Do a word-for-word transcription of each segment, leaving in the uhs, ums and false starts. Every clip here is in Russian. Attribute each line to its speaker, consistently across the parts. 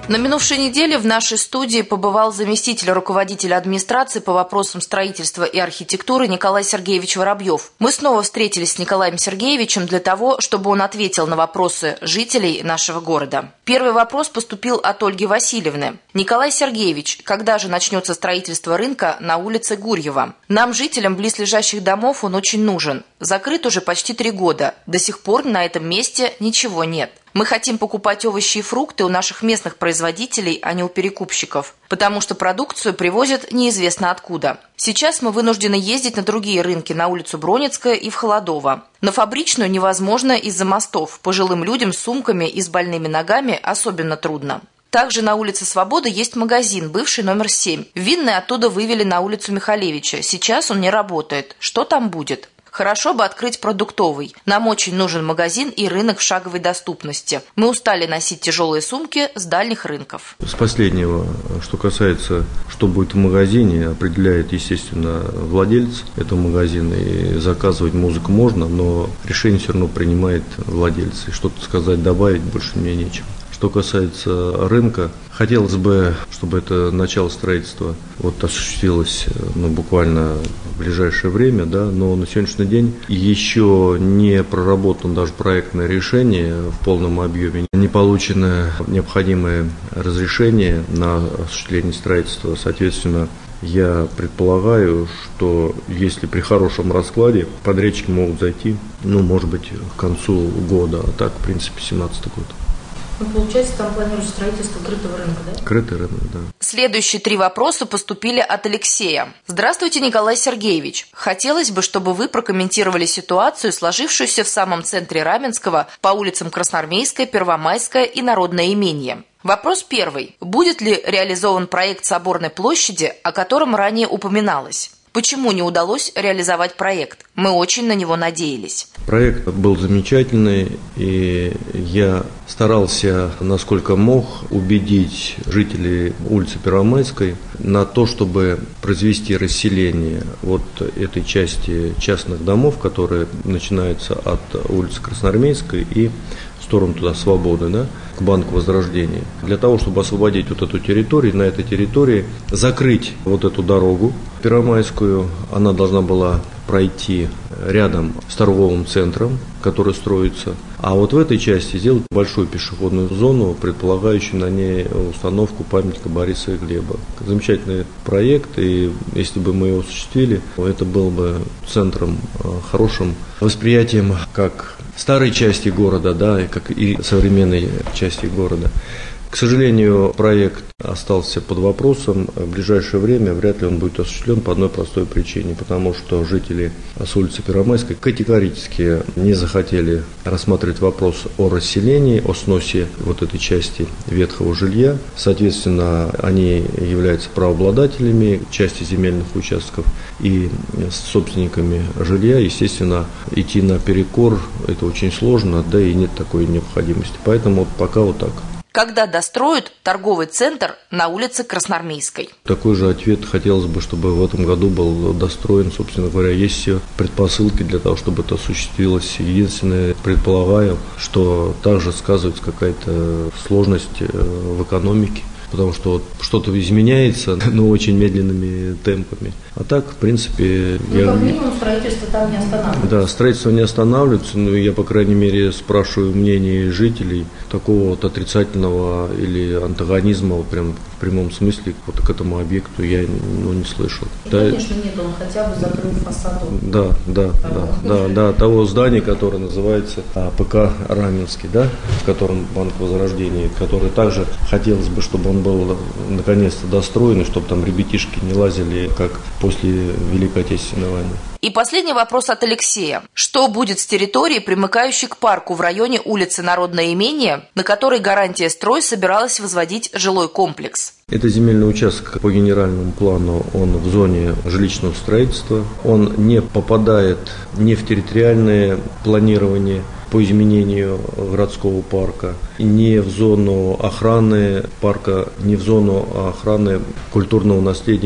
Speaker 1: На минувшей неделе в нашей студии побывал заместитель руководителя администрации по вопросам строительства и архитектуры Николай Сергеевич Воробьев. Мы снова встретились с Николаем Сергеевичем для того, чтобы он ответил на вопросы жителей нашего города. Первый вопрос поступил от Ольги Васильевны. Николай Сергеевич, когда же начнется строительство рынка на улице Гурьева? Нам, жителям близлежащих домов, он очень нужен. Закрыт уже почти три года. До сих пор на этом месте ничего нет. Мы хотим покупать овощи и фрукты у наших местных производителей, а не у перекупщиков, потому что продукцию привозят неизвестно откуда. Сейчас мы вынуждены ездить на другие рынки, на улицу Бронницкая и в Холодово. На Фабричную невозможно из-за мостов. Пожилым людям с сумками и с больными ногами особенно трудно. Также на улице Свободы есть магазин, бывший номер семь. Винный оттуда вывели на улицу Михалевича. Сейчас он не работает. Что там будет? Хорошо бы открыть продуктовый. Нам очень нужен магазин и рынок в шаговой доступности. Мы устали носить тяжелые сумки с дальних рынков.
Speaker 2: С последнего, что касается, что будет в магазине, определяет, естественно, владелец этого магазина. И заказывать музыку можно, но решение все равно принимает владелец. И что-то сказать, добавить больше мне нечего. Что касается рынка, хотелось бы, чтобы это начало строительства вот осуществилось ну, буквально в ближайшее время, да, но на сегодняшний день еще не проработано даже проектное решение в полном объеме, не получено необходимое разрешение на осуществление строительства. Соответственно, я предполагаю, что если при хорошем раскладе подрядчики могут зайти, ну, может быть, к концу года, а так, в принципе, семнадцатый год.
Speaker 1: Ну, получается, там планируется строительство крытого рынка, да?
Speaker 2: Крытый рынок, да.
Speaker 1: Следующие три вопроса поступили от Алексея. Здравствуйте, Николай Сергеевич. Хотелось бы, чтобы вы прокомментировали ситуацию, сложившуюся в самом центре Раменского по улицам Красноармейская, Первомайская и Народное имение. Вопрос первый. Будет ли реализован проект Соборной площади, о котором ранее упоминалось? Почему не удалось реализовать проект? Мы очень на него надеялись.
Speaker 2: Проект был замечательный, и я старался, насколько мог, убедить жителей улицы Первомайской на то, чтобы произвести расселение вот этой части частных домов, которые начинаются от улицы Красноармейской и в сторону туда Свободы, да, к Банку Возрождения. Для того, чтобы освободить вот эту территорию, на этой территории закрыть вот эту дорогу Первомайскую, она должна была пройти рядом с торговым центром, который строится, а вот в этой части сделать большую пешеходную зону, предполагающую на ней установку памятника Бориса и Глеба. Замечательный проект, и если бы мы его осуществили, это был бы центром, хорошим восприятием как старой части города, да, как и современной части города. К сожалению, проект остался под вопросом. В ближайшее время вряд ли он будет осуществлен по одной простой причине, потому что жители с улицы Первомайской категорически не захотели рассматривать вопрос о расселении, о сносе вот этой части ветхого жилья. Соответственно, они являются правообладателями части земельных участков и собственниками жилья. Естественно, идти наперекор это очень сложно, да и нет такой необходимости. Поэтому пока вот так.
Speaker 1: Когда достроят торговый центр на улице Красноармейской?
Speaker 2: Такой же ответ хотелось бы, чтобы в этом году был достроен. Собственно говоря, есть все предпосылки для того, чтобы это осуществилось. Единственное, предполагаю, что также сказывается какая-то сложность в экономике, потому что вот что-то изменяется, но очень медленными темпами. А так, в принципе...
Speaker 1: Ну,
Speaker 2: я...
Speaker 1: как минимум, строительство там не останавливается.
Speaker 2: Да, строительство не останавливается, но я, по крайней мере, спрашиваю мнение жителей такого вот отрицательного или антагонизма, прям в прямом смысле, вот к этому объекту я ну, не слышал.
Speaker 1: И,
Speaker 2: да,
Speaker 1: конечно, нет, он хотя бы закрыл фасад.
Speaker 2: Да, да, да, да, да, того здания, которое называется ПК Раменский, да, в котором Банк Возрождения, который также хотелось бы, чтобы он был наконец-то достроен, и чтобы там ребятишки не лазили, как после Великой Отечественной войны.
Speaker 1: И последний вопрос от Алексея. Что будет с территорией, примыкающей к парку в районе улицы Народное имение, на которой «Гарантия строй» собиралась возводить жилой комплекс?
Speaker 2: Это земельный участок по генеральному плану, он в зоне жилищного строительства, он не попадает ни в территориальное планирование по изменению городского парка, ни в зону охраны парка, ни в зону охраны культурного наследия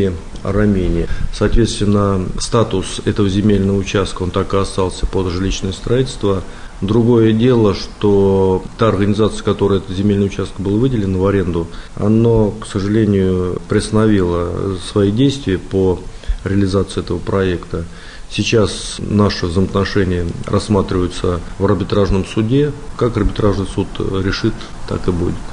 Speaker 2: Арамини. Соответственно, статус этого земельного участка, он так и остался под жилищное строительство. Другое дело, что та организация, которой этот земельный участок был выделен в аренду, она, к сожалению, приостановила свои действия по реализации этого проекта. Сейчас наши взаимоотношения рассматриваются в арбитражном суде. Как арбитражный суд решит, так и будет.